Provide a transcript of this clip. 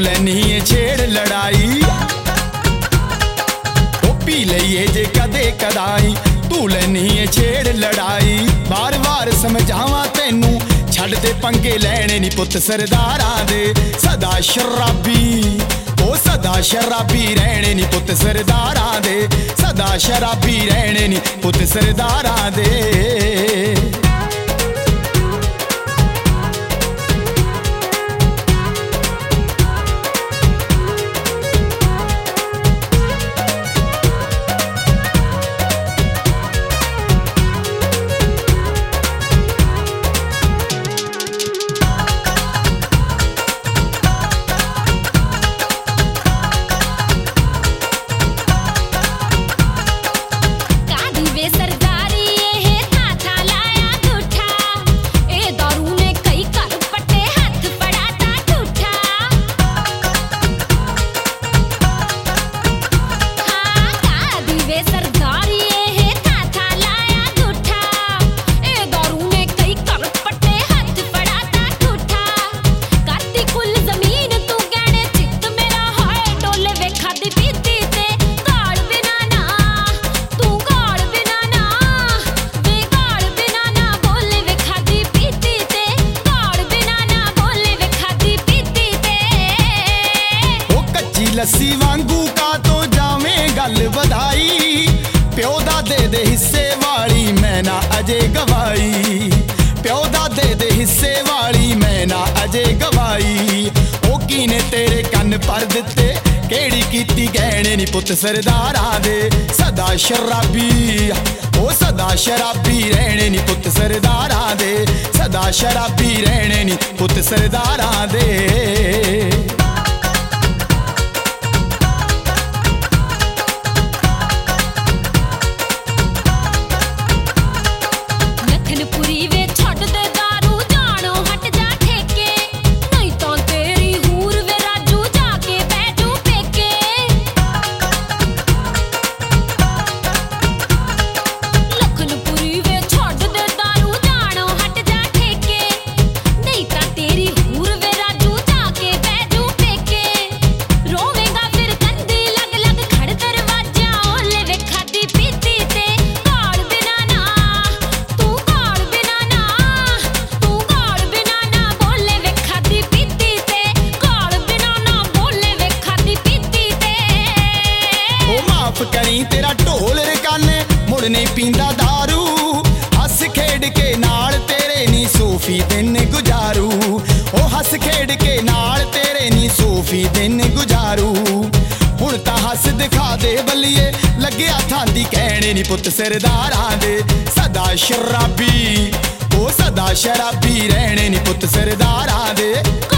लैनी है छेड़ लड़ाई। ओ पी लईए जे कदे कदाई, तू लैनी है छेड़ लड़ाई। बार बार समझावा तेनू छड़ दे पंगे लैने नी पुत सरदारां दे। सदा शराबी ओ सदा शराबी रहने नी पुत सरदारां दे। सदा शराबी रहने नी पुत सरदारां दे। लस्सी वांगू का तो जावें गल वधाई। प्यो दा दे हिस्से वाली मैं ना अजे गवाई। प्यो दा दे हिस्से वाली मैं ना अजे गवाई। ओ कीने तेरे कन्न पर दिते, केड़ी कीती गहने नी पुत सरदारां दे। सदा शराबी ओ सदा शराबी रहने नी पुत सरदारां दे। सदा शराबी रहने नी पुत सरदारां दे। करी तेरा ढोल रकाने मुड़ नहीं पींदा दारू। हस खेड के नाल तेरे नी सूफी दिन गुजारू। ओ हस खेड के नाल तेरे नी सूफी दिन गुजारू। हुण तां हस दिखा दे बल्लिए, लग्या थांदी कहने नी पुत सरदारां दे। सदा शराबी ओ सदा शराबी रहने नी पुत सरदारां दे।